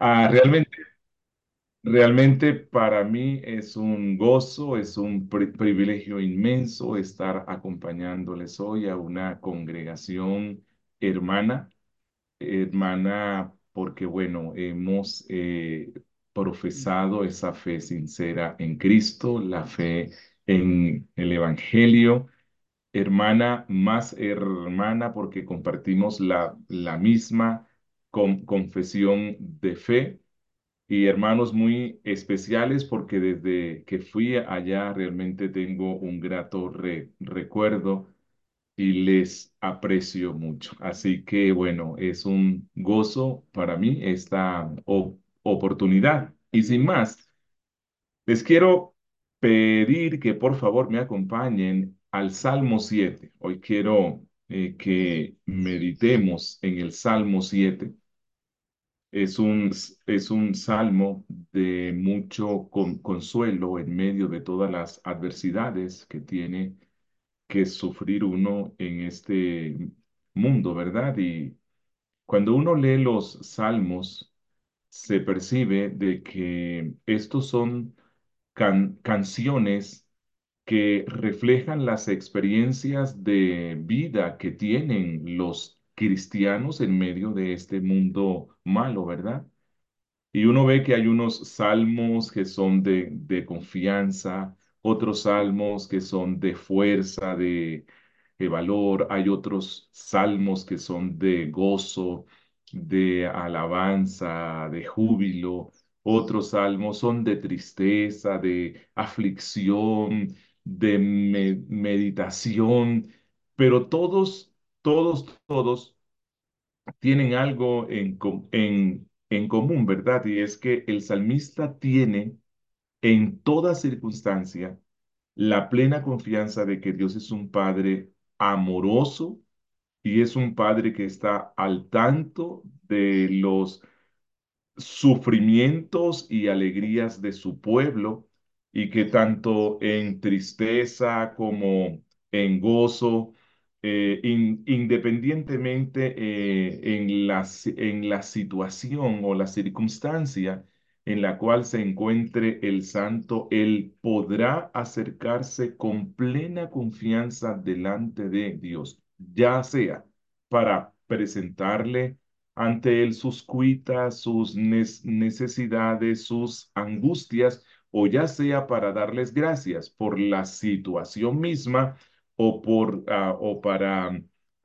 Realmente, realmente para mí es un gozo, es un privilegio inmenso estar acompañándoles hoy a una congregación hermana, hermana, porque bueno, hemos profesado esa fe sincera en Cristo, la fe en el Evangelio, hermana más hermana porque compartimos la misma confesión de fe y hermanos muy especiales porque desde que fui allá realmente tengo un grato recuerdo y les aprecio mucho. Así que bueno, es un gozo para mí esta oportunidad. Y sin más, les quiero pedir que por favor me acompañen al Salmo 7. Hoy quiero que meditemos en el Salmo 7. Es un salmo de mucho consuelo en medio de todas las adversidades que tiene que sufrir uno en este mundo, ¿verdad? Y cuando uno lee los salmos, se percibe de que estos son canciones que reflejan las experiencias de vida que tienen los cristianos en medio de este mundo malo, ¿verdad? Y uno ve que hay unos salmos que son de confianza, otros salmos que son de fuerza, de valor, hay otros salmos que son de gozo, de alabanza, de júbilo, otros salmos son de tristeza, de aflicción, de meditación, pero todos tienen algo en común, ¿verdad? Y es que el salmista tiene en toda circunstancia la plena confianza de que Dios es un Padre amoroso y es un Padre que está al tanto de los sufrimientos y alegrías de su pueblo y que tanto en tristeza como en gozo, independientemente en la situación o la circunstancia en la cual se encuentre el santo, él podrá acercarse con plena confianza delante de Dios, ya sea para presentarle ante él sus cuitas, sus necesidades, sus angustias, o ya sea para darles gracias por la situación misma o para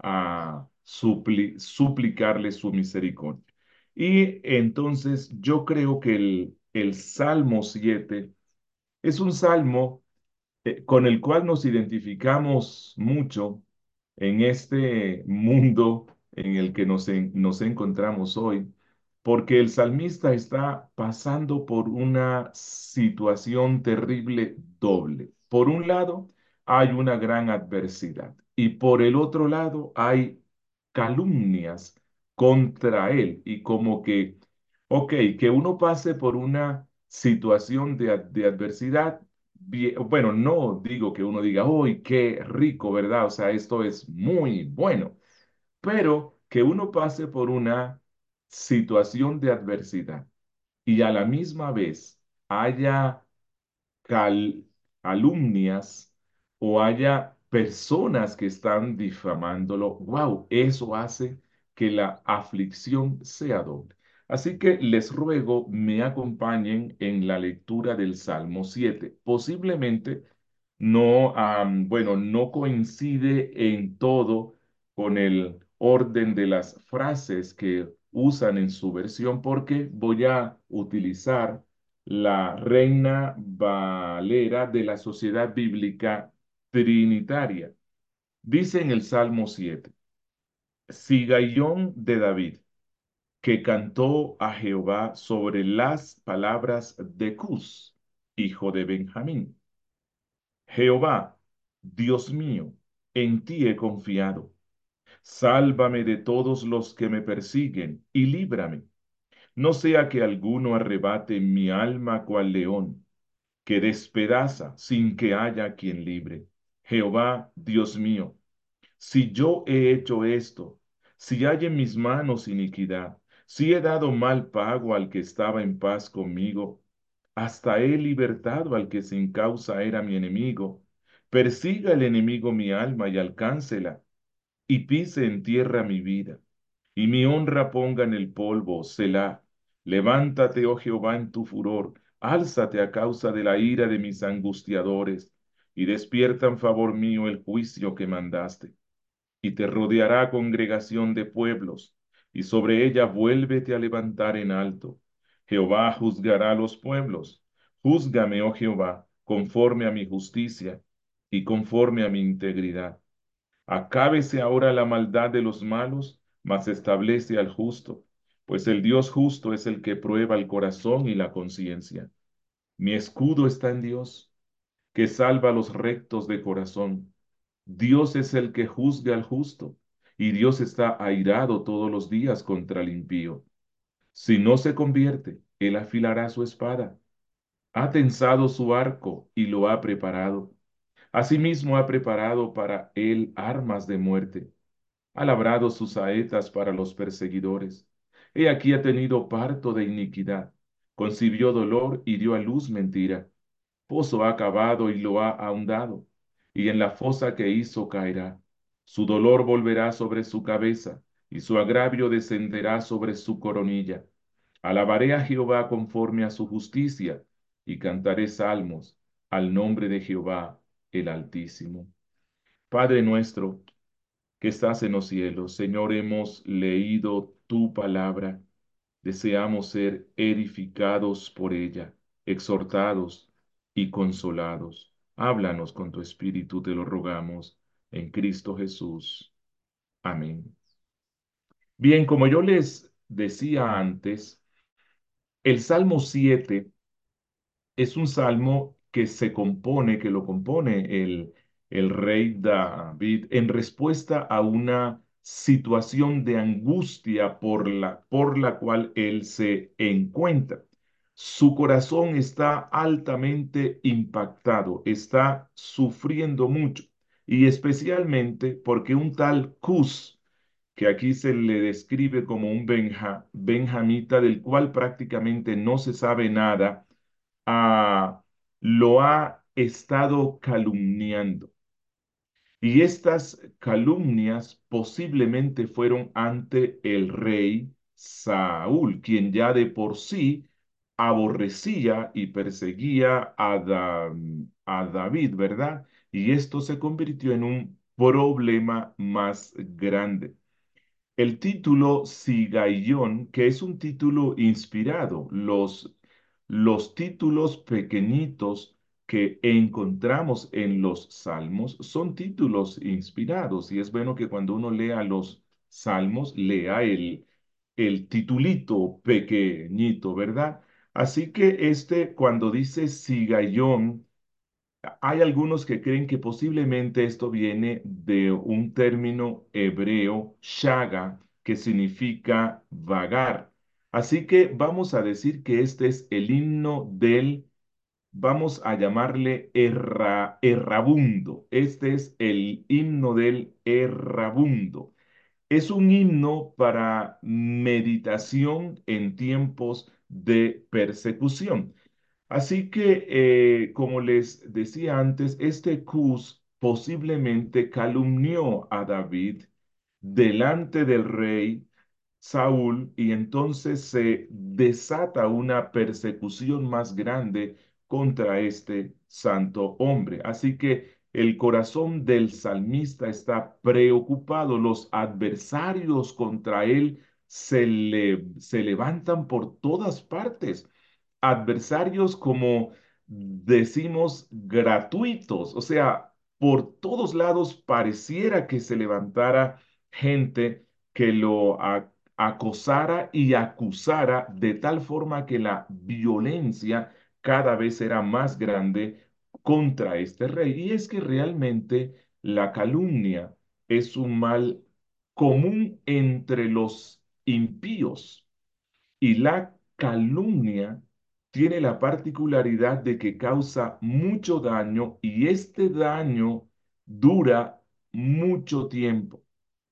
suplicarle su misericordia. Y entonces yo creo que el Salmo 7 es un salmo con el cual nos identificamos mucho en este mundo en el que nos encontramos hoy, porque el salmista está pasando por una situación terrible doble. Por un lado, hay una gran adversidad y por el otro lado hay calumnias contra él y como que, ok, que uno pase por una situación de adversidad bueno, no digo que uno diga, ¡uy, qué rico!, ¿verdad? O sea, esto es muy bueno, pero que uno pase por una situación de adversidad y a la misma vez haya cal- alumnias o haya personas que están difamándolo, wow, eso hace que la aflicción sea doble. Así que les ruego me acompañen en la lectura del Salmo 7. Posiblemente no, bueno, no coincide en todo con el orden de las frases que usan en su versión porque voy a utilizar la Reina Valera de la Sociedad Bíblica Trinitaria. Dice en el Salmo 7, Sigaión de David, que cantó a Jehová sobre las palabras de Cus, hijo de Benjamín. Jehová, Dios mío, en ti he confiado. Sálvame de todos los que me persiguen y líbrame. No sea que alguno arrebate mi alma cual león, que despedaza sin que haya quien libre. Jehová, Dios mío, si yo he hecho esto, si hay en mis manos iniquidad, Si he dado mal pago al que estaba en paz conmigo, hasta he libertado al que sin causa era mi enemigo. Persiga el enemigo mi alma y alcáncela, y pise en tierra mi vida, y mi honra ponga en el polvo, Selah. Levántate, oh Jehová, en tu furor, álzate a causa de la ira de mis angustiadores, y despierta en favor mío el juicio que mandaste. Y te rodeará congregación de pueblos, y sobre ella vuélvete a levantar en alto. Jehová juzgará a los pueblos. Júzgame, oh Jehová, conforme a mi justicia y conforme a mi integridad. Acábese ahora la maldad de los malos, mas establece al justo, pues el Dios justo es el que prueba el corazón y la conciencia. Mi escudo está en Dios, que salva a los rectos de corazón. Dios es el que juzga al justo, y Dios está airado todos los días contra el impío. Si no se convierte, él afilará su espada. Ha tensado su arco y lo ha preparado. Asimismo ha preparado para él armas de muerte. Ha labrado sus saetas para los perseguidores. He aquí ha tenido parto de iniquidad. Concibió dolor y dio a luz mentira. Pozo ha cavado y lo ha ahondado, y en la fosa que hizo caerá. Su dolor volverá sobre su cabeza, y su agravio descenderá sobre su coronilla. Alabaré a Jehová conforme a su justicia, y cantaré salmos al nombre de Jehová el Altísimo. Padre nuestro, que estás en los cielos, Señor, hemos leído tu palabra. Deseamos ser edificados por ella, exhortados y consolados. Háblanos con tu espíritu, te lo rogamos, en Cristo Jesús. Amén. Bien, como yo les decía antes, el Salmo 7 es un salmo que se compone, que lo compone el rey David en respuesta a una situación de angustia por la cual él se encuentra. Su corazón está altamente impactado, está sufriendo mucho, y especialmente porque un tal Cus, que aquí se le describe como un benjamita del cual prácticamente no se sabe nada, lo ha estado calumniando. Y estas calumnias posiblemente fueron ante el rey Saúl, quien ya de por sí aborrecía y perseguía a David, ¿verdad? Y esto se convirtió en un problema más grande. El título Sigaión, que es un título inspirado, los títulos pequeñitos que encontramos en los salmos son títulos inspirados y es bueno que cuando uno lea los salmos lea el titulito pequeñito, ¿verdad? Así que cuando dice Sigaión, hay algunos que creen que posiblemente esto viene de un término hebreo, shaga, que significa vagar. Así que vamos a decir que este es el himno vamos a llamarle errabundo. Este es el himno del errabundo. Es un himno para meditación en tiempos de persecución. Así que, como les decía antes, este Cus posiblemente calumnió a David delante del rey Saúl y entonces se desata una persecución más grande contra este santo hombre. Así que el corazón del salmista está preocupado, los adversarios contra él se levantan por todas partes, adversarios como decimos gratuitos, o sea, por todos lados pareciera que se levantara gente que acosara y acusara de tal forma que la violencia cada vez era más grande contra este rey. Y es que realmente la calumnia es un mal común entre los impíos. Y la calumnia tiene la particularidad de que causa mucho daño y este daño dura mucho tiempo.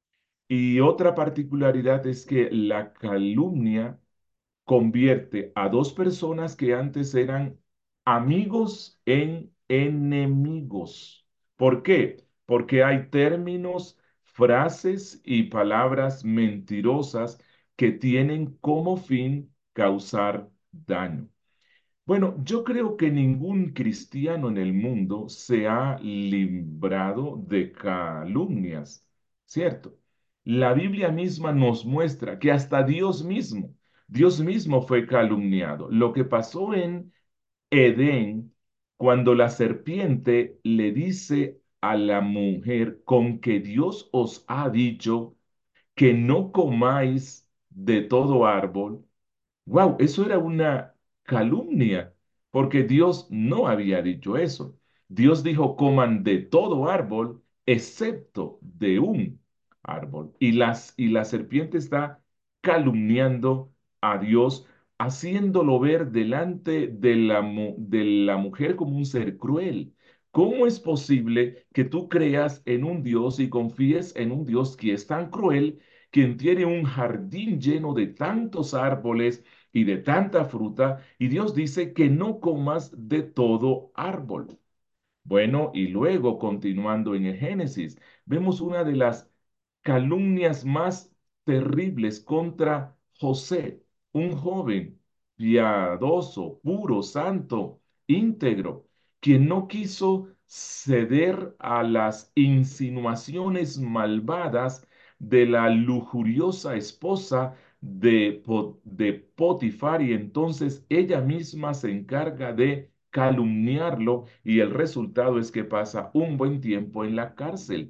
Y otra particularidad es que la calumnia convierte a dos personas que antes eran amigos en enemigos. ¿Por qué? Porque hay términos, frases y palabras mentirosas que tienen como fin causar daño. Bueno, yo creo que ningún cristiano en el mundo se ha librado de calumnias, ¿cierto? La Biblia misma nos muestra que hasta Dios mismo fue calumniado. Lo que pasó en Edén, cuando la serpiente le dice a la mujer, con que Dios os ha dicho que no comáis de todo árbol. Wow, eso era una calumnia, porque Dios no había dicho eso. Dios dijo, coman de todo árbol, excepto de un árbol. Y la serpiente está calumniando a Dios, haciéndolo ver delante de de la mujer como un ser cruel. ¿Cómo es posible que tú creas en un Dios y confíes en un Dios que es tan cruel, quien tiene un jardín lleno de tantos árboles y de tanta fruta, y Dios dice que no comas de todo árbol? Bueno, y luego continuando en el Génesis, vemos una de las calumnias más terribles contra José, un joven piadoso, puro, santo, íntegro, quien no quiso ceder a las insinuaciones malvadas de la lujuriosa esposa de Potifar, y entonces ella misma se encarga de calumniarlo, y el resultado es que pasa un buen tiempo en la cárcel.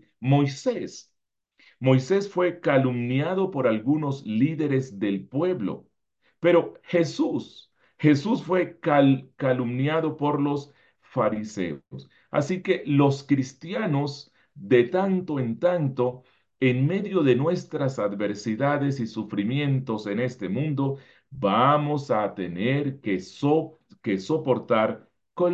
Moisés fue calumniado por algunos líderes del pueblo, pero Jesús fue calumniado por los fariseos. Así que los cristianos, de tanto en tanto, en medio de nuestras adversidades y sufrimientos en este mundo, vamos a tener que soportar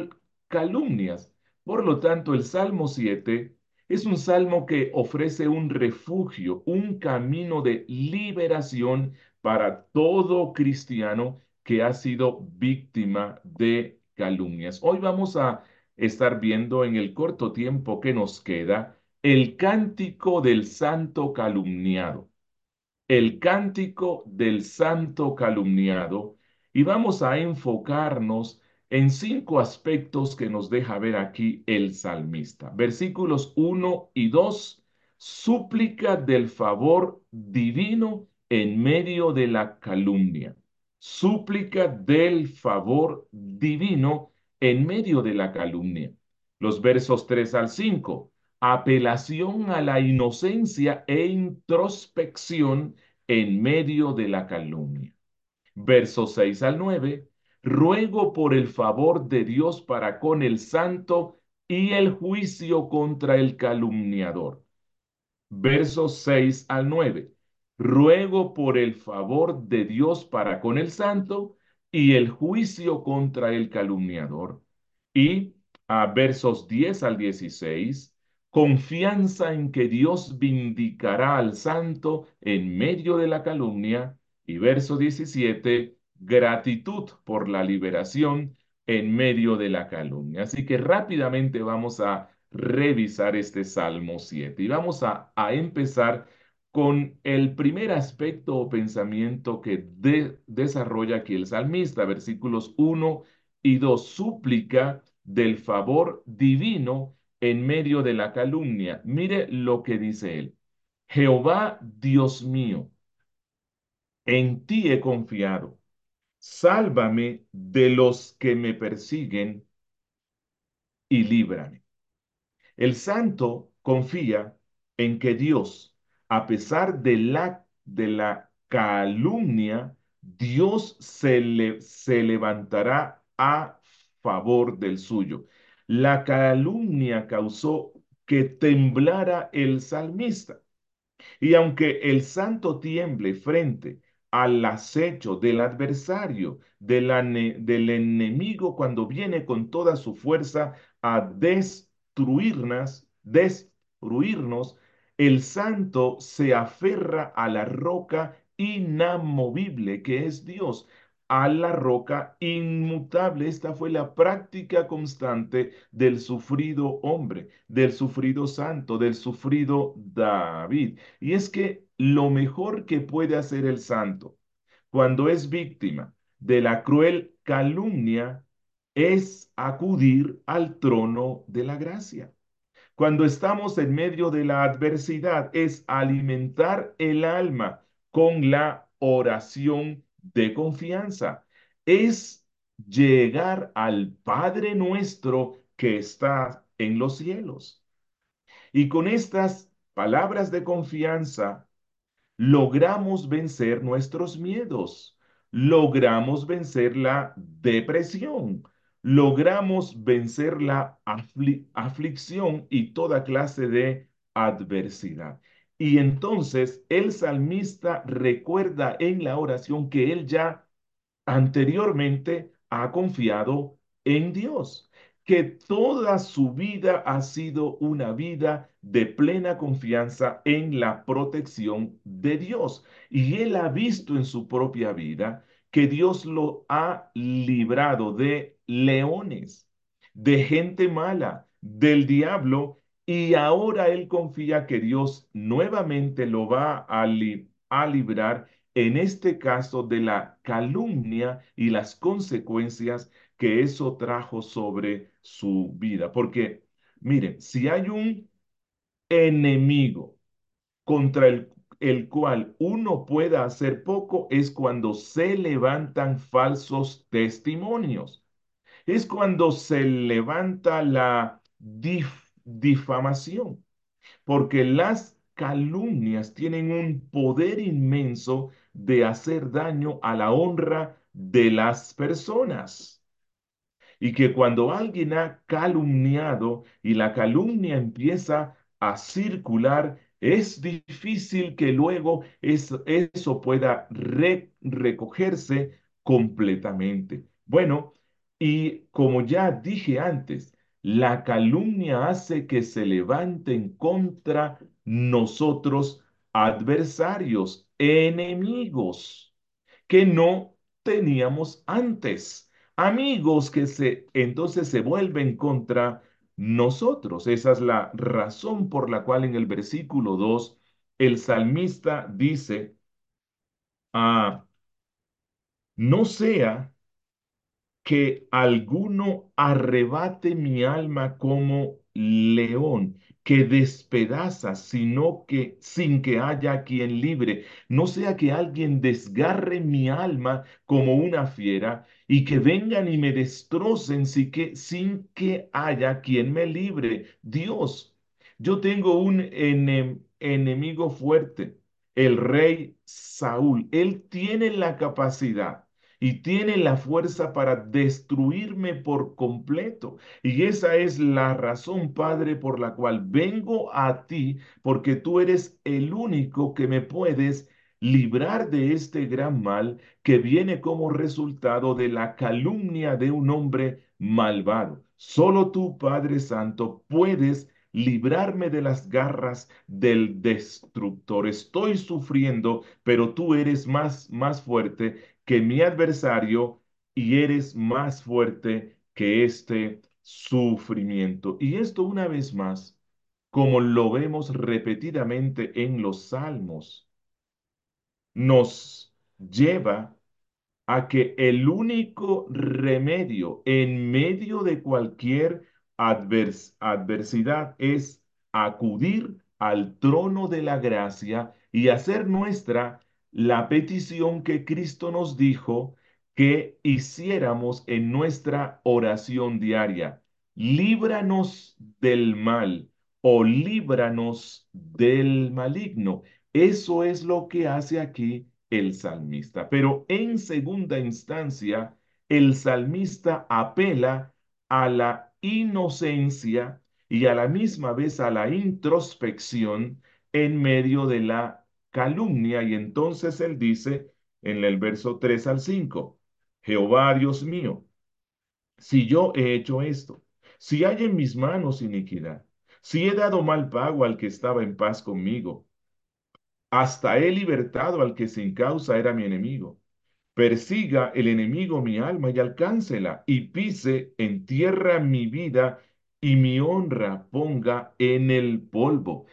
calumnias. Por lo tanto, el Salmo 7 es un salmo que ofrece un refugio, un camino de liberación para todo cristiano que ha sido víctima de calumnias. Hoy vamos a estar viendo en el corto tiempo que nos queda el cántico del santo calumniado, el cántico del santo calumniado, y vamos a enfocarnos en cinco aspectos que nos deja ver aquí el salmista. Versículos 1 y 2: súplica del favor divino en medio de la calumnia. Súplica del favor divino en medio de la calumnia. Los versos 3 al 5: apelación a la inocencia e introspección en medio de la calumnia. Versos 6 al 9: ruego por el favor de Dios para con el santo y el juicio contra el calumniador. Versos 6 al 9: ruego por el favor de Dios para con el santo y el juicio contra el calumniador. Y a versos 10 al 16: confianza en que Dios vindicará al santo en medio de la calumnia. Y verso 17: gratitud por la liberación en medio de la calumnia. Así que rápidamente vamos a revisar este Salmo 7 y vamos a empezar con el primer aspecto o pensamiento que desarrolla aquí el salmista, versículos 1 y 2: súplica del favor divino en medio de la calumnia. Mire lo que dice él: Jehová Dios mío, en ti he confiado, sálvame de los que me persiguen y líbrame. El santo confía en que Dios, a pesar de la calumnia, Dios se levantará a favor del suyo. La calumnia causó que temblara el salmista. Y aunque el santo tiemble frente al acecho del adversario, del enemigo, cuando viene con toda su fuerza a destruirnos, destruirnos, El santo se aferra a la roca inamovible que es Dios, a la roca inmutable. Esta fue la práctica constante del sufrido hombre, del sufrido santo, del sufrido David. Y es que lo mejor que puede hacer el santo cuando es víctima de la cruel calumnia es acudir al trono de la gracia. Cuando estamos en medio de la adversidad es alimentar el alma con la oración de confianza. Es llegar al Padre nuestro que está en los cielos. Y con estas palabras de confianza logramos vencer nuestros miedos, logramos vencer la depresión, logramos vencer la aflicción y toda clase de adversidad. Y entonces el salmista recuerda en la oración que él ya anteriormente ha confiado en Dios, que toda su vida ha sido una vida de plena confianza en la protección de Dios. Y él ha visto en su propia vida que Dios lo ha librado de leones, de gente mala, del diablo, y ahora él confía que Dios nuevamente lo va a librar en este caso de la calumnia y las consecuencias que eso trajo sobre su vida. Porque, miren, si hay un enemigo contra el cual uno pueda hacer poco, es cuando se levantan falsos testimonios. Es cuando se levanta la difamación, porque las calumnias tienen un poder inmenso de hacer daño a la honra de las personas. Y que cuando alguien ha calumniado y la calumnia empieza a circular, es difícil que luego eso pueda recogerse completamente. Bueno, y como ya dije antes, la calumnia hace que se levanten contra nosotros adversarios, enemigos que no teníamos antes. Amigos que entonces se vuelven contra nosotros. Esa es la razón por la cual en el versículo 2 el salmista dice, no sea que alguno arrebate mi alma como león, que despedaza, sino que sin que haya quien libre. No sea que alguien desgarre mi alma como una fiera y que vengan y me destrocen sin que haya quien me libre. Dios, yo tengo un enemigo fuerte, el rey Saúl. Él tiene la capacidad y tiene la fuerza para destruirme por completo. Y esa es la razón, Padre, por la cual vengo a ti, porque tú eres el único que me puedes librar de este gran mal que viene como resultado de la calumnia de un hombre malvado. Solo tú, Padre Santo, puedes librarme de las garras del destructor. Estoy sufriendo, pero tú eres más fuerte que mi adversario y eres más fuerte que este sufrimiento. Y esto una vez más, como lo vemos repetidamente en los salmos, nos lleva a que el único remedio en medio de cualquier adversidad es acudir al trono de la gracia y hacer nuestra la petición que Cristo nos dijo que hiciéramos en nuestra oración diaria. Líbranos del mal o líbranos del maligno. Eso es lo que hace aquí el salmista. Pero en segunda instancia, el salmista apela a la inocencia y a la misma vez a la introspección en medio de la calumnia. Y entonces él dice en el verso 3 al 5, Jehová Dios mío, si yo he hecho esto, si hay en mis manos iniquidad, Si he dado mal pago al que estaba en paz conmigo, hasta he libertado al que sin causa era mi enemigo. Persiga el enemigo mi alma y alcáncela, y pise en tierra mi vida, y mi honra ponga en el polvo.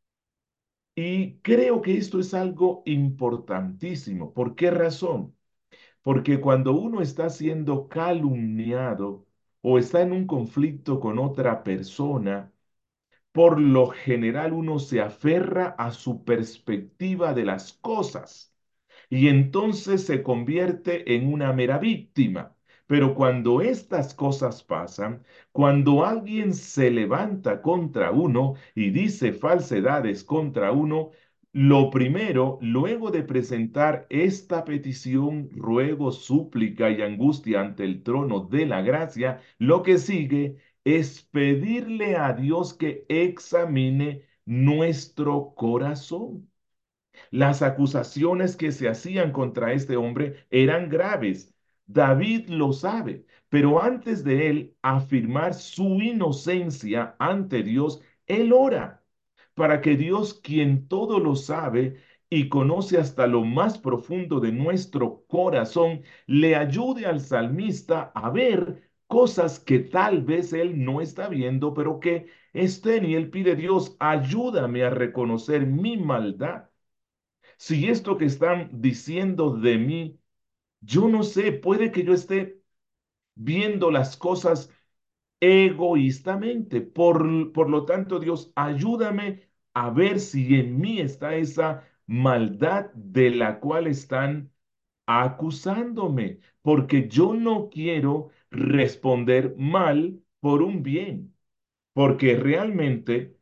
Y creo que esto es algo importantísimo. ¿Por qué razón? Porque cuando uno está siendo calumniado o está en un conflicto con otra persona, por lo general uno se aferra a su perspectiva de las cosas y entonces se convierte en una mera víctima. Pero cuando estas cosas pasan, cuando alguien se levanta contra uno y dice falsedades contra uno, lo primero, luego de presentar esta petición, ruego, súplica y angustia ante el trono de la gracia, lo que sigue es pedirle a Dios que examine nuestro corazón. Las acusaciones que se hacían contra este hombre eran graves. David lo sabe, pero antes de él afirmar su inocencia ante Dios, él ora para que Dios, quien todo lo sabe y conoce hasta lo más profundo de nuestro corazón, le ayude al salmista a ver cosas que tal vez él no está viendo, pero que estén, y él pide: Dios, ayúdame a reconocer mi maldad. Si esto que están diciendo de mí, yo no sé, puede que yo esté viendo las cosas egoístamente. Por lo tanto, Dios, ayúdame a ver si en mí está esa maldad de la cual están acusándome, porque yo no quiero responder mal por un bien, porque realmente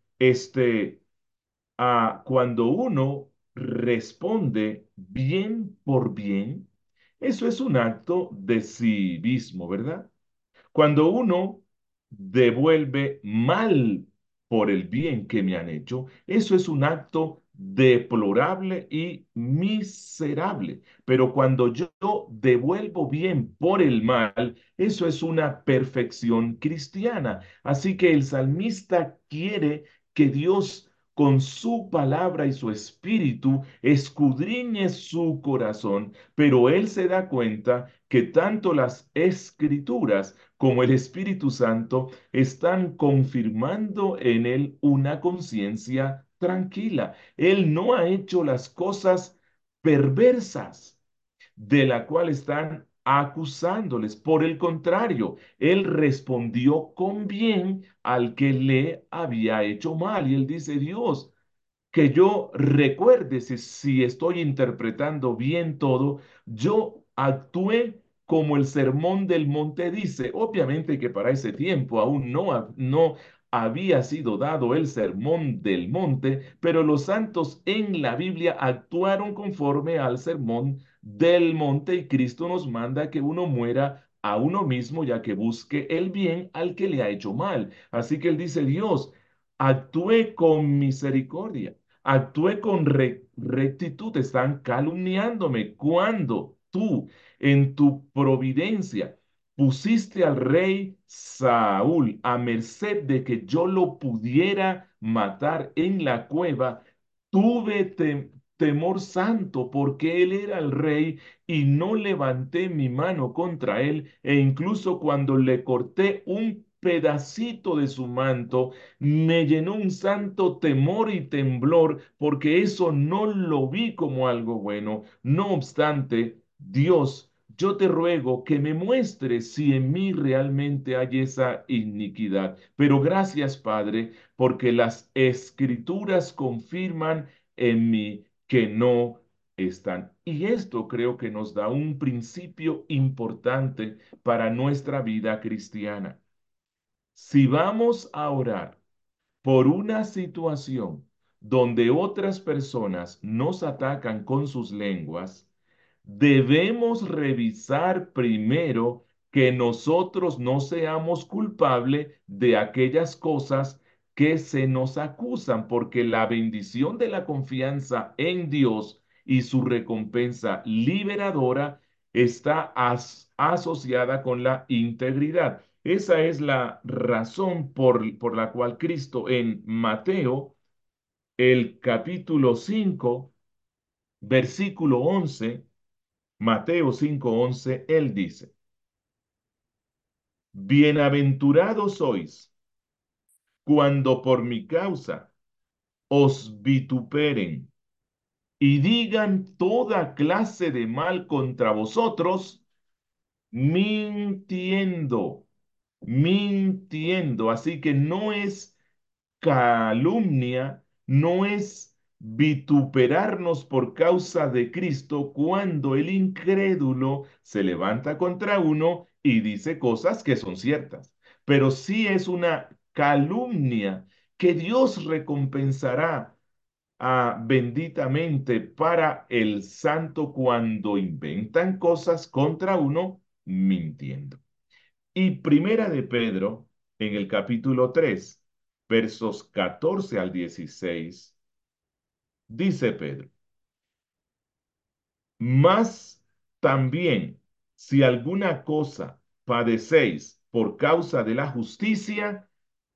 cuando uno responde bien por bien, eso es un acto de civismo, ¿verdad? Cuando uno devuelve mal por el bien que me han hecho, eso es un acto deplorable y miserable. Pero cuando yo devuelvo bien por el mal, eso es una perfección cristiana. Así que el salmista quiere que Dios, con su palabra y su espíritu, escudriñe su corazón, pero él se da cuenta que tanto las escrituras como el Espíritu Santo están confirmando en él una conciencia tranquila. Él no ha hecho las cosas perversas de la cual están acusándoles. Por el contrario, él respondió con bien al que le había hecho mal. Y él dice: Dios, que yo recuerde si estoy interpretando bien todo, yo actué como el Sermón del Monte dice. Obviamente que para ese tiempo aún no había sido dado el Sermón del Monte, pero los santos en la Biblia actuaron conforme al Sermón del Monte, y Cristo nos manda que uno muera a uno mismo, ya que busque el bien al que le ha hecho mal. Así que él dice: Dios, actué con misericordia. Actué con rectitud, están calumniándome cuando tú en tu providencia pusiste al rey Saúl a merced de que yo lo pudiera matar en la cueva. Tuve temor santo porque él era el rey y no levanté mi mano contra él, e incluso cuando le corté un pedacito de su manto, me llenó un santo temor y temblor, porque eso no lo vi como algo bueno. No obstante, Dios, yo te ruego que me muestres si en mí realmente hay esa iniquidad. Pero gracias, Padre, porque las escrituras confirman en mí que no están. Y esto creo que nos da un principio importante para nuestra vida cristiana. Si vamos a orar por una situación donde otras personas nos atacan con sus lenguas, debemos revisar primero que nosotros no seamos culpables de aquellas cosas que se nos acusan, porque la bendición de la confianza en Dios y su recompensa liberadora está asociada con la integridad. Esa es la razón por la cual Cristo en Mateo, el capítulo 5 versículo 11, Mateo 5:11, él dice, bienaventurados sois cuando por mi causa os vituperen y digan toda clase de mal contra vosotros, mintiendo, mintiendo. Así que no es calumnia, no es vituperarnos por causa de Cristo cuando el incrédulo se levanta contra uno y dice cosas que son ciertas, pero sí es una calumnia que Dios recompensará benditamente para el santo cuando inventan cosas contra uno mintiendo. Y Primera de Pedro, en el capítulo 3 versos 14 al 16 dice Pedro, mas también si alguna cosa padecéis por causa de la justicia,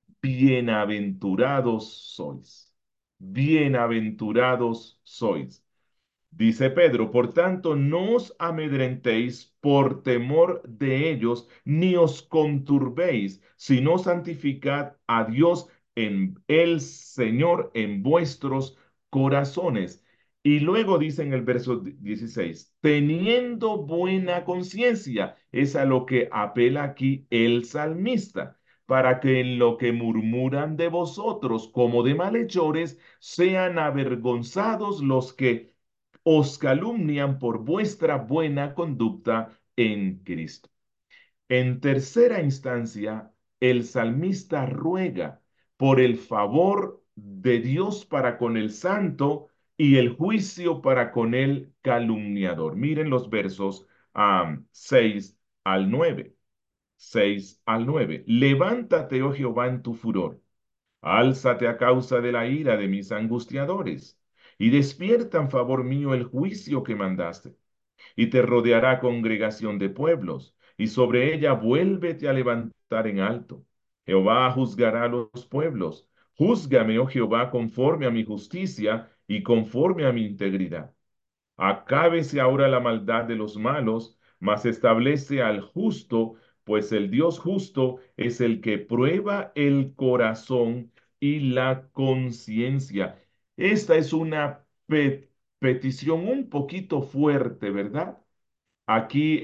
bienaventurados sois. Bienaventurados sois. Dice Pedro, por tanto, no os amedrentéis por temor de ellos, ni os conturbéis, sino santificad a Dios en el Señor en vuestros corazones. Y luego dice en el verso 16, teniendo buena conciencia, es a lo que apela aquí el salmista, para que en lo que murmuran de vosotros como de malhechores, sean avergonzados los que os calumnian por vuestra buena conducta en Cristo. En tercera instancia, el salmista ruega por el favor de Dios para con el santo y el juicio para con el calumniador. Miren los versos 6 al 9. 6 al 9. Levántate, oh Jehová, en tu furor. Álzate a causa de la ira de mis angustiadores, y despierta en favor mío el juicio que mandaste. Y te rodeará congregación de pueblos, y sobre ella vuélvete a levantar en alto. Jehová juzgará a los pueblos. Júzgame, oh Jehová, conforme a mi justicia y conforme a mi integridad. Acábese ahora la maldad de los malos, mas establece al justo, pues el Dios justo es el que prueba el corazón y la conciencia. Esta es una petición un poquito fuerte, ¿verdad? Aquí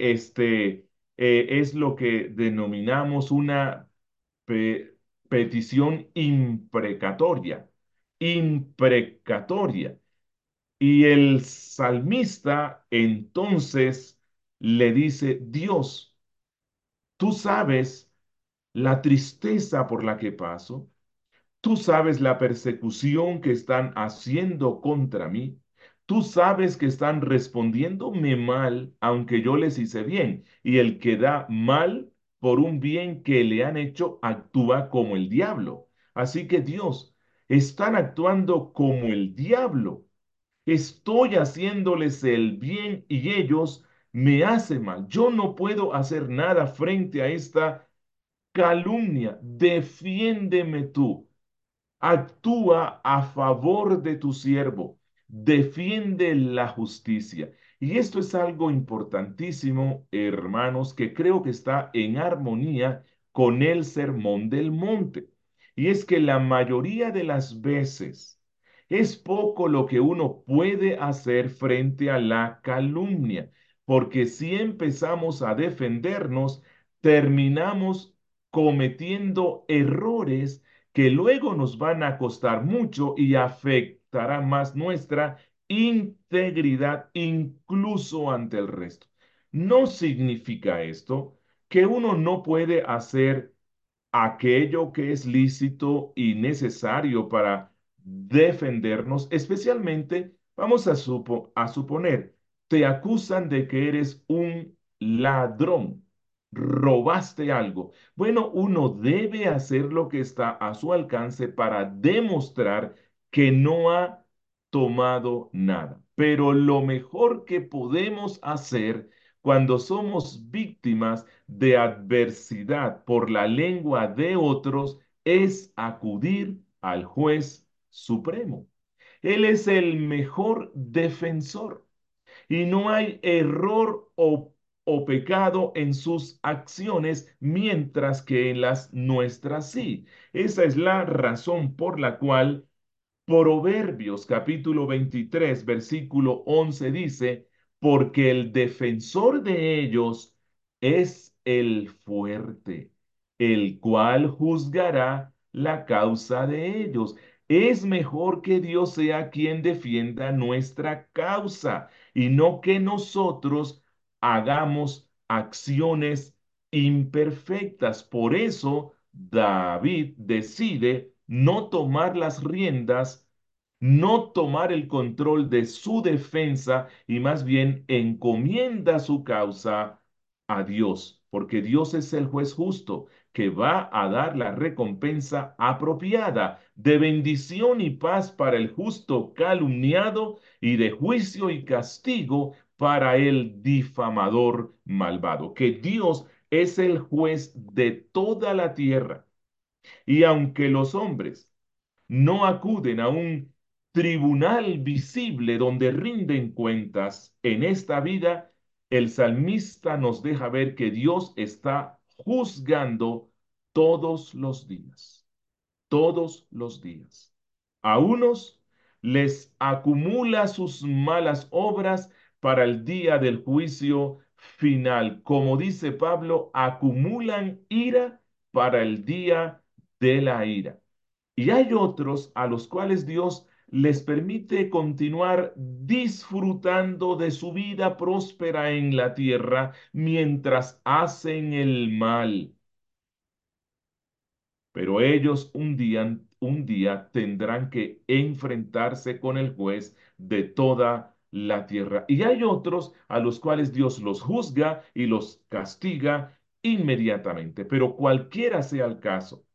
es lo que denominamos una pe- petición imprecatoria. Imprecatoria. Y el salmista entonces le dice, Dios, tú sabes la tristeza por la que paso, tú sabes la persecución que están haciendo contra mí, tú sabes que están respondiéndome mal, aunque yo les hice bien, y el que da mal por un bien que le han hecho actúa como el diablo. Así que Dios, están actuando como el diablo. Estoy haciéndoles el bien y ellos me hacen mal. Yo no puedo hacer nada frente a esta calumnia. Defiéndeme tú. Actúa a favor de tu siervo. Defiende la justicia. Y esto es algo importantísimo, hermanos, que creo que está en armonía con el sermón del monte. Y es que la mayoría de las veces es poco lo que uno puede hacer frente a la calumnia, porque si empezamos a defendernos, terminamos cometiendo errores que luego nos van a costar mucho y afectará más nuestra integridad incluso ante el resto. No significa esto que uno no puede hacer aquello que es lícito y necesario para defendernos, especialmente, vamos a suponer, te acusan de que eres un ladrón, robaste algo. Bueno, uno debe hacer lo que está a su alcance para demostrar que no ha tomado nada. Pero lo mejor que podemos hacer cuando somos víctimas de adversidad por la lengua de otros, es acudir al juez supremo. Él es el mejor defensor y no hay error o pecado en sus acciones, mientras que en las nuestras sí. Esa es la razón por la cual Proverbios capítulo 23, versículo 11 dice, porque el defensor de ellos es el fuerte, el cual juzgará la causa de ellos. Es mejor que Dios sea quien defienda nuestra causa y no que nosotros hagamos acciones imperfectas. Por eso David decide no tomar las riendas, no tomar el control de su defensa y más bien encomienda su causa a Dios, porque Dios es el juez justo que va a dar la recompensa apropiada de bendición y paz para el justo calumniado y de juicio y castigo para el difamador malvado. Que Dios es el juez de toda la tierra y aunque los hombres no acuden a un tribunal visible donde rinden cuentas en esta vida, el salmista nos deja ver que Dios está juzgando todos los días, todos los días. A unos les acumula sus malas obras para el día del juicio final. Como dice Pablo, acumulan ira para el día de la ira. Y hay otros a los cuales Dios les permite continuar disfrutando de su vida próspera en la tierra mientras hacen el mal. Pero ellos un día tendrán que enfrentarse con el juez de toda la tierra. Y hay otros a los cuales Dios los juzga y los castiga inmediatamente. Pero cualquiera sea el caso,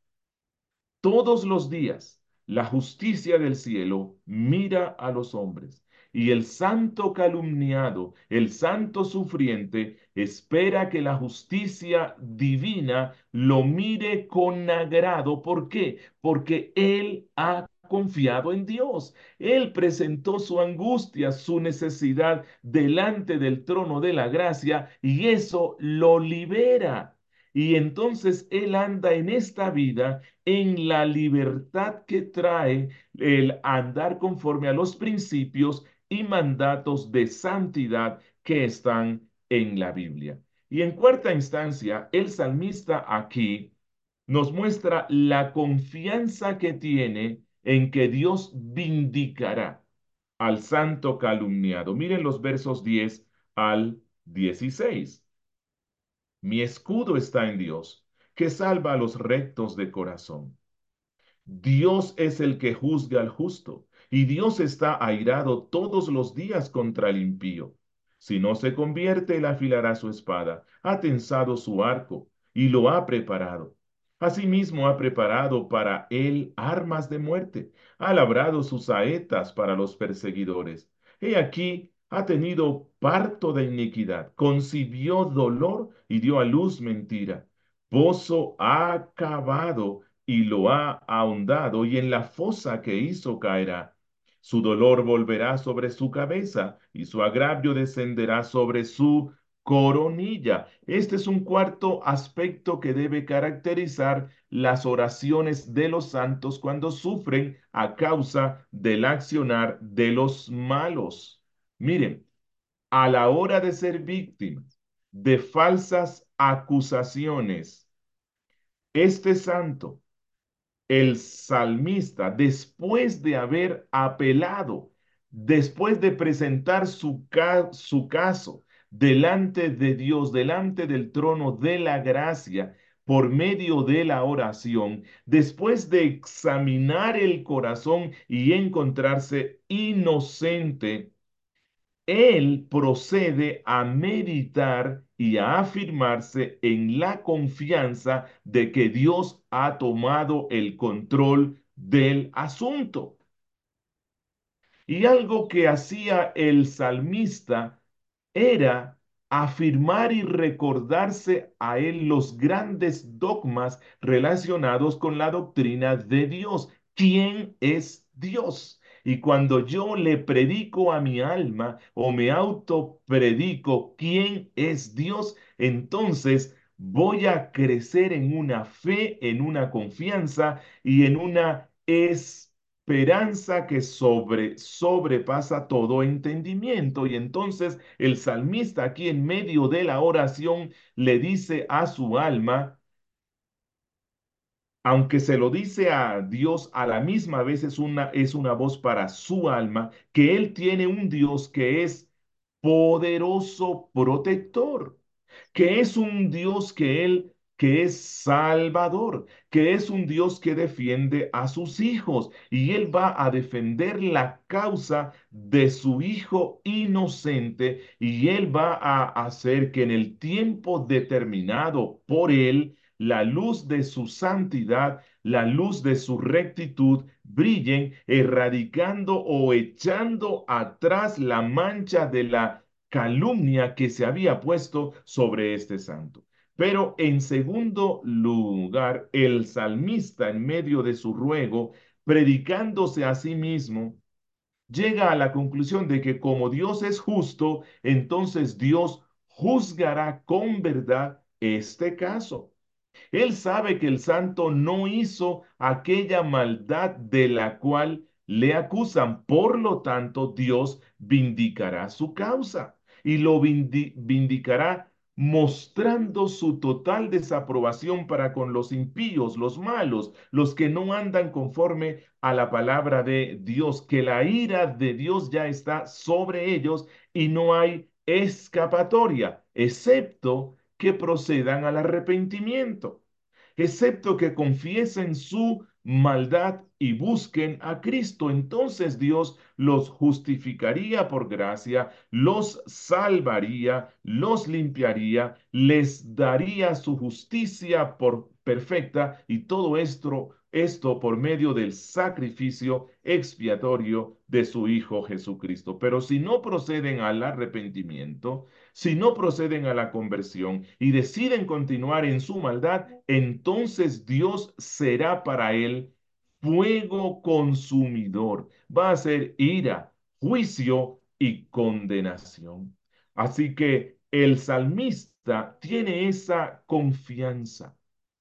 todos los días, la justicia del cielo mira a los hombres y el santo calumniado, el santo sufriente, espera que la justicia divina lo mire con agrado. ¿Por qué? Porque él ha confiado en Dios. Él presentó su angustia, su necesidad delante del trono de la gracia y eso lo libera. Y entonces él anda en esta vida en la libertad que trae el andar conforme a los principios y mandatos de santidad que están en la Biblia. Y en cuarta instancia, el salmista aquí nos muestra la confianza que tiene en que Dios vindicará al santo calumniado. Miren los versos 10 al 16. Mi escudo está en Dios, que salva a los rectos de corazón. Dios es el que juzga al justo, y Dios está airado todos los días contra el impío. Si no se convierte, él afilará su espada, ha tensado su arco y lo ha preparado. Asimismo ha preparado para él armas de muerte, ha labrado sus saetas para los perseguidores. He aquí, ha tenido parto de iniquidad, concibió dolor y dio a luz mentira. Pozo ha cavado y lo ha ahondado, y en la fosa que hizo caerá. Su dolor volverá sobre su cabeza, y su agravio descenderá sobre su coronilla. Este es un cuarto aspecto que debe caracterizar las oraciones de los santos cuando sufren a causa del accionar de los malos. Miren, a la hora de ser víctimas de falsas acusaciones, este santo, el salmista, después de haber apelado, después de presentar su caso delante de Dios, delante del trono de la gracia, por medio de la oración, después de examinar el corazón y encontrarse inocente, él procede a meditar y a afirmarse en la confianza de que Dios ha tomado el control del asunto. Y algo que hacía el salmista era afirmar y recordarse a él los grandes dogmas relacionados con la doctrina de Dios. ¿Quién es Dios? Y cuando yo le predico a mi alma o me autopredico quién es Dios, entonces voy a crecer en una fe, en una confianza y en una esperanza que sobrepasa todo entendimiento. Y entonces el salmista aquí en medio de la oración le dice a su alma, aunque se lo dice a Dios, a la misma vez es una voz para su alma, que él tiene un Dios que es poderoso protector, que es un Dios que es salvador, que es un Dios que defiende a sus hijos y él va a defender la causa de su hijo inocente y él va a hacer que en el tiempo determinado por él, la luz de su santidad, la luz de su rectitud brillen, erradicando o echando atrás la mancha de la calumnia que se había puesto sobre este santo. Pero en segundo lugar, el salmista en medio de su ruego, predicándose a sí mismo, llega a la conclusión de que como Dios es justo, entonces Dios juzgará con verdad este caso. Él sabe que el santo no hizo aquella maldad de la cual le acusan. Por lo tanto, Dios vindicará su causa y lo vindicará mostrando su total desaprobación para con los impíos, los malos, los que no andan conforme a la palabra de Dios, que la ira de Dios ya está sobre ellos y no hay escapatoria, excepto que procedan al arrepentimiento, excepto que confiesen su maldad y busquen a Cristo. Entonces Dios los justificaría por gracia, los salvaría, los limpiaría, les daría su justicia por perfecta y todo esto por medio del sacrificio expiatorio de su Hijo Jesucristo. Pero si no proceden al arrepentimiento, si no proceden a la conversión y deciden continuar en su maldad, entonces Dios será para él fuego consumidor. Va a ser ira, juicio y condenación. Así que el salmista tiene esa confianza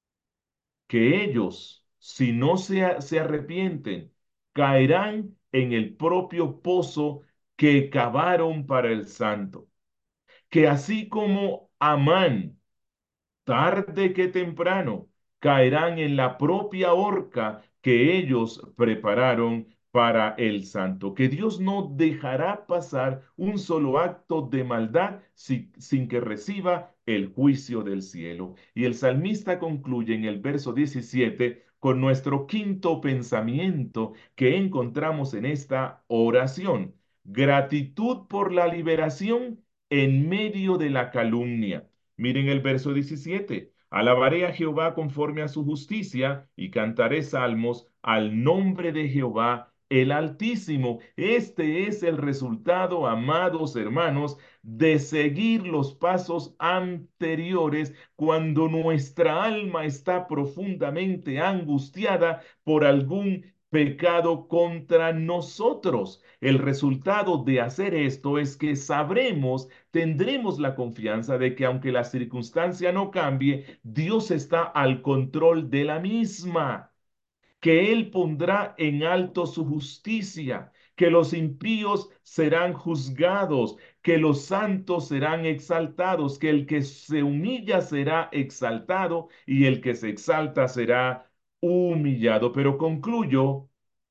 que ellos, si no se arrepienten, caerán en el propio pozo que cavaron para el santo, que así como Amán, tarde que temprano, caerán en la propia horca que ellos prepararon para el santo, que Dios no dejará pasar un solo acto de maldad sin que reciba el juicio del cielo. Y el salmista concluye en el verso 17 con nuestro quinto pensamiento que encontramos en esta oración: gratitud por la liberación en medio de la calumnia. Miren el verso 17. Alabaré a Jehová conforme a su justicia y cantaré salmos al nombre de Jehová el Altísimo. Este es el resultado, amados hermanos, de seguir los pasos anteriores cuando nuestra alma está profundamente angustiada por algún pecado contra nosotros. El resultado de hacer esto es que sabremos, tendremos la confianza de que aunque la circunstancia no cambie, Dios está al control de la misma, que Él pondrá en alto su justicia, que los impíos serán juzgados, que los santos serán exaltados, que el que se humilla será exaltado y el que se exalta será humillado. Pero concluyo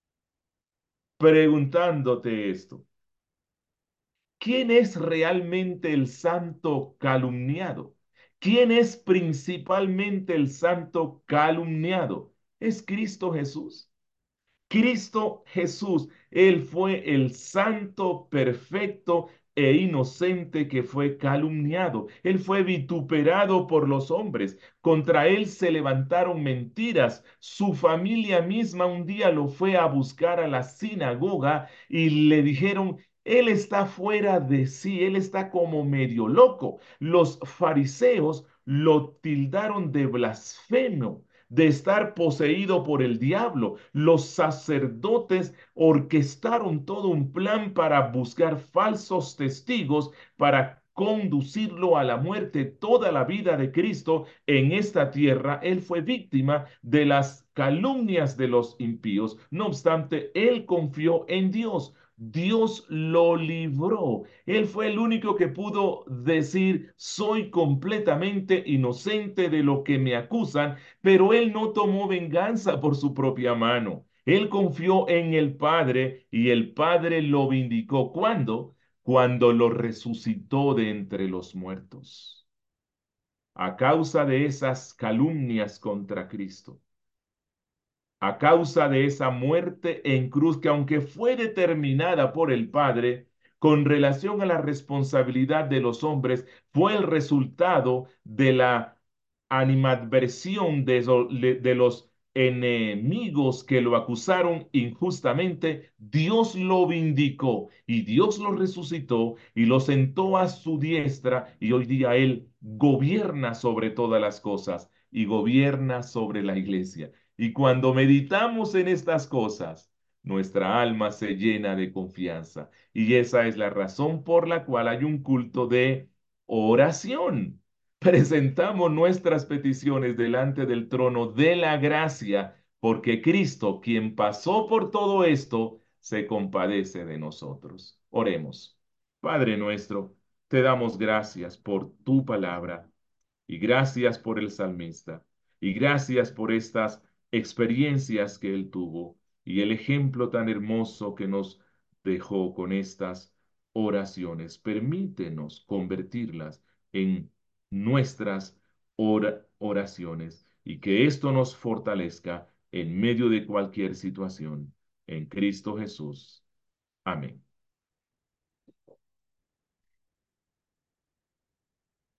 preguntándote esto: ¿quién es realmente el santo calumniado? ¿Quién es principalmente el santo calumniado? Es Cristo Jesús. Cristo Jesús, Él fue el santo perfecto e inocente que fue calumniado. Él fue vituperado por los hombres. Contra Él se levantaron mentiras. Su familia misma un día lo fue a buscar a la sinagoga y le dijeron: Él está fuera de sí, él está como medio loco. Los fariseos lo tildaron de blasfemo, de estar poseído por el diablo. Los sacerdotes orquestaron todo un plan para buscar falsos testigos para conducirlo a la muerte. Toda la vida de Cristo en esta tierra, él fue víctima de las calumnias de los impíos. No obstante, él confió en Dios. Dios lo libró. Él fue el único que pudo decir, soy completamente inocente de lo que me acusan, pero él no tomó venganza por su propia mano. Él confió en el Padre y el Padre lo vindicó. ¿Cuándo? Cuando lo resucitó de entre los muertos. A causa de esas calumnias contra Cristo, a causa de esa muerte en cruz que aunque fue determinada por el Padre, con relación a la responsabilidad de los hombres, fue el resultado de la animadversión de los enemigos que lo acusaron injustamente. Dios lo vindicó y Dios lo resucitó y lo sentó a su diestra y hoy día Él gobierna sobre todas las cosas y gobierna sobre la iglesia. Y cuando meditamos en estas cosas, nuestra alma se llena de confianza. Y esa es la razón por la cual hay un culto de oración. Presentamos nuestras peticiones delante del trono de la gracia, porque Cristo, quien pasó por todo esto, se compadece de nosotros. Oremos. Padre nuestro, te damos gracias por tu palabra y gracias por el salmista y gracias por estas experiencias que él tuvo y el ejemplo tan hermoso que nos dejó con estas oraciones. Permítenos convertirlas en nuestras oraciones y que esto nos fortalezca en medio de cualquier situación. En Cristo Jesús. Amén.